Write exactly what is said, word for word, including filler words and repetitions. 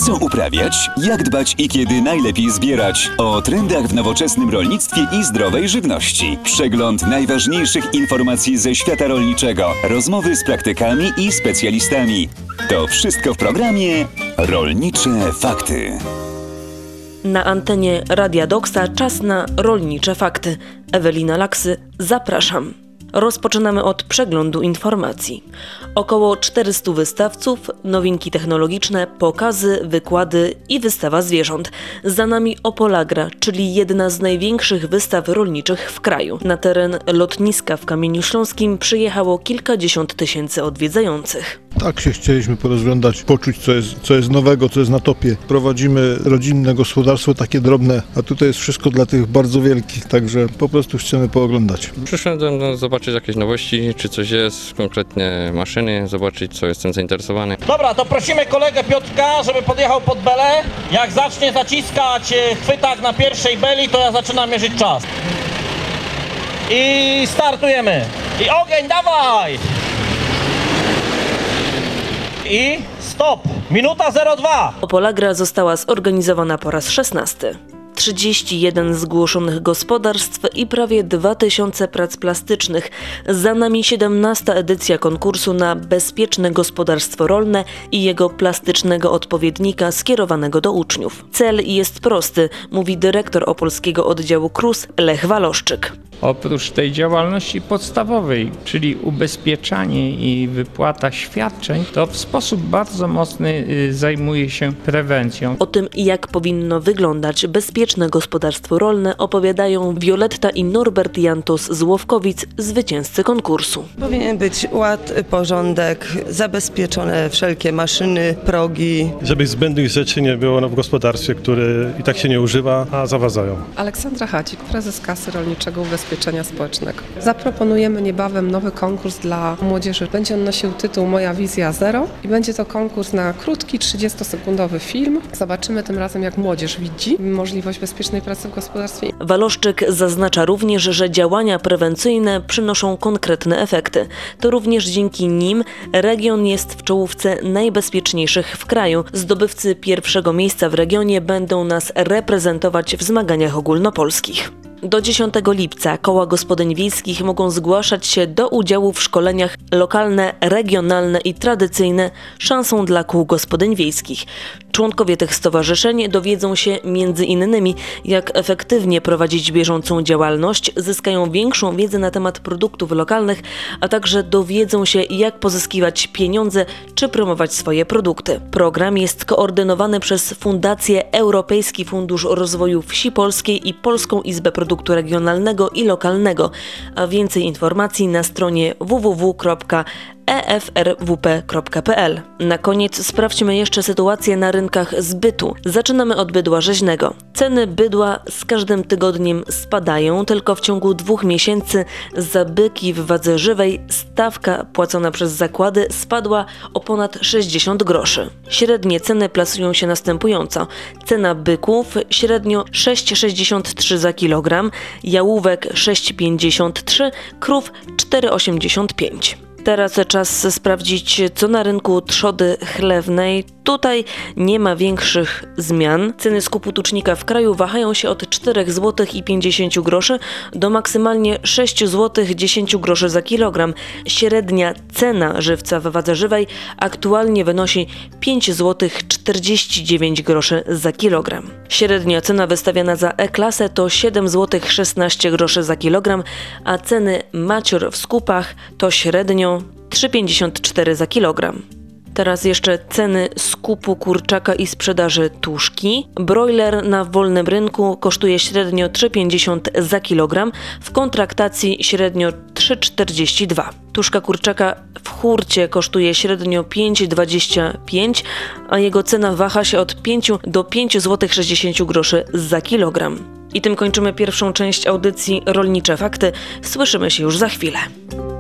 Co uprawiać? Jak dbać i kiedy najlepiej zbierać? O trendach w nowoczesnym rolnictwie i zdrowej żywności. Przegląd najważniejszych informacji ze świata rolniczego. Rozmowy z praktykami i specjalistami. To wszystko w programie Rolnicze Fakty. Na antenie Radia Doksa czas na Rolnicze Fakty. Ewelina Laksy, zapraszam. Rozpoczynamy od przeglądu informacji. Około czterystu wystawców, nowinki technologiczne, pokazy, wykłady i wystawa zwierząt. Za nami Opolagra, czyli jedna z największych wystaw rolniczych w kraju. Na teren lotniska w Kamieniu Śląskim przyjechało kilkadziesiąt tysięcy odwiedzających. Tak się chcieliśmy porozglądać, poczuć co jest, co jest nowego, co jest na topie. Prowadzimy rodzinne gospodarstwo, takie drobne, a tutaj jest wszystko dla tych bardzo wielkich, także po prostu chcemy pooglądać. Przyszedłem no, zobaczyć jakieś nowości, czy coś jest, konkretnie maszyny, zobaczyć co jestem zainteresowany. Dobra, to prosimy kolegę Piotrka, żeby podjechał pod belę. Jak zacznie zaciskać chwytak na pierwszej beli, to ja zaczynam mierzyć czas. I startujemy. I ogień, dawaj! I stop! Minuta zero dwa! Opolagra została zorganizowana po raz szesnasty. trzydzieści jeden zgłoszonych gospodarstw i prawie dwa tysiące prac plastycznych. Za nami siedemnasta edycja konkursu na bezpieczne gospodarstwo rolne i jego plastycznego odpowiednika skierowanego do uczniów. Cel jest prosty, mówi dyrektor opolskiego oddziału K R U S Lech Waloszczyk. Oprócz tej działalności podstawowej, czyli ubezpieczanie i wypłata świadczeń, to w sposób bardzo mocny zajmuje się prewencją. O tym, jak powinno wyglądać bezpieczne gospodarstwo rolne, opowiadają Wioletta i Norbert Jantos z Łowkowic, zwycięzcy konkursu. Powinien być ład, porządek, zabezpieczone wszelkie maszyny, progi. Żeby zbędnych rzeczy nie było w gospodarstwie, które i tak się nie używa, a zawadzają. Aleksandra Hacik, prezes Kasy Rolniczego Ubezpieczenia Społecznego. Zaproponujemy niebawem nowy konkurs dla młodzieży. Będzie on nosił tytuł Moja Wizja Zero i będzie to konkurs na krótki, trzydziestosekundowy film. Zobaczymy tym razem, jak młodzież widzi możliwość bezpiecznej pracy w gospodarstwie. Waloszczyk zaznacza również, że działania prewencyjne przynoszą konkretne efekty. To również dzięki nim region jest w czołówce najbezpieczniejszych w kraju. Zdobywcy pierwszego miejsca w regionie będą nas reprezentować w zmaganiach ogólnopolskich. Do dziesiątego lipca koła gospodyń wiejskich mogą zgłaszać się do udziału w szkoleniach lokalne, regionalne i tradycyjne szansą dla kół gospodyń wiejskich. Członkowie tych stowarzyszeń dowiedzą się między innymi, jak efektywnie prowadzić bieżącą działalność, zyskają większą wiedzę na temat produktów lokalnych, a także dowiedzą się, jak pozyskiwać pieniądze czy promować swoje produkty. Program jest koordynowany przez Fundację Europejski Fundusz Rozwoju Wsi Polskiej i Polską Izbę Produktu Regionalnego i Lokalnego, a więcej informacji na stronie w w w kropka e f r w p kropka p l. Na koniec sprawdźmy jeszcze sytuację na rynkach zbytu. Zaczynamy od bydła rzeźnego. Ceny bydła z każdym tygodniem spadają, tylko w ciągu dwóch miesięcy za byki w wadze żywej stawka płacona przez zakłady spadła o ponad sześćdziesiąt groszy. Średnie ceny plasują się następująco. Cena byków średnio sześć przecinek sześćdziesiąt trzy za kilogram, jałówek sześć przecinek pięćdziesiąt trzy, krów cztery przecinek osiemdziesiąt pięć. Teraz czas sprawdzić, co na rynku trzody chlewnej. Tutaj nie ma większych zmian. Ceny skupu tucznika w kraju wahają się od cztery złote pięćdziesiąt groszy do maksymalnie sześć złotych dziesięć groszy za kilogram. Średnia cena żywca w wadze żywej aktualnie wynosi pięć złotych czterdzieści dziewięć groszy za kilogram. Średnia cena wystawiana za E-klasę to siedem złotych szesnaście groszy za kilogram, a ceny macior w skupach to średnio trzy przecinek pięćdziesiąt cztery za kilogram. Teraz jeszcze ceny skupu kurczaka i sprzedaży tuszki. Broiler na wolnym rynku kosztuje średnio trzy przecinek pięćdziesiąt za kilogram, w kontraktacji średnio trzy przecinek czterdzieści dwa. Tuszka kurczaka w hurcie kosztuje średnio pięć przecinek dwadzieścia pięć, a jego cena waha się od pięć do pięć złotych sześćdziesiąt groszy za kilogram. I tym kończymy pierwszą część audycji Rolnicze Fakty. Słyszymy się już za chwilę.